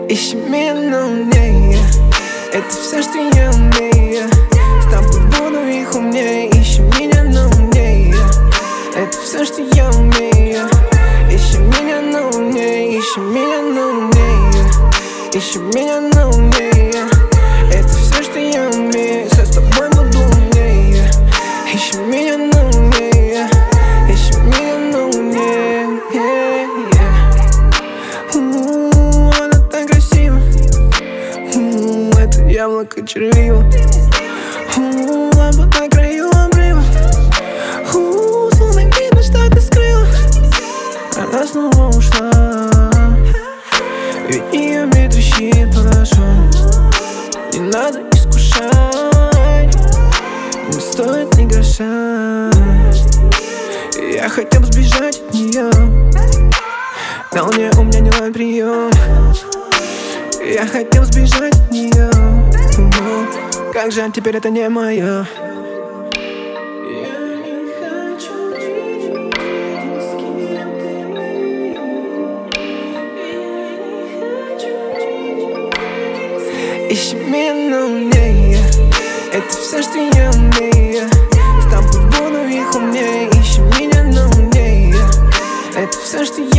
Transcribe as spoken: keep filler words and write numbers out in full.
Ищи меня, но умнее. Это все, что я умею. С тобой буду их умнее. Ищи меня, но умнее. Это все, что я умею. Ищи меня, но умнее. Ищи меня, но умнее. Ищи меня, но умнее. Это все, что я умею. С тобой буду умнее. Ищи меня, но умнее. Ищи меня, но умнее. Yeah, yeah. У-у-у, она так красива. У-у-у, это яблоко червиво. У-у-у, лампа на краю обрыва. У-у-у, словно видно, что ты скрыла. Она снова ушла. Ведь ее мир трещит под шум. Не надо искушать, не стоит ни гроша. Я хотел бы сбежать от нее, но у нее у меня не ловит прием. Я хотел сбежать от нее, но как жаль, теперь это не мое. Ищи меня, но умнее. Это все, что я умею. С тобой буду их умнее. Ищи меня, но умнее. Это все, что я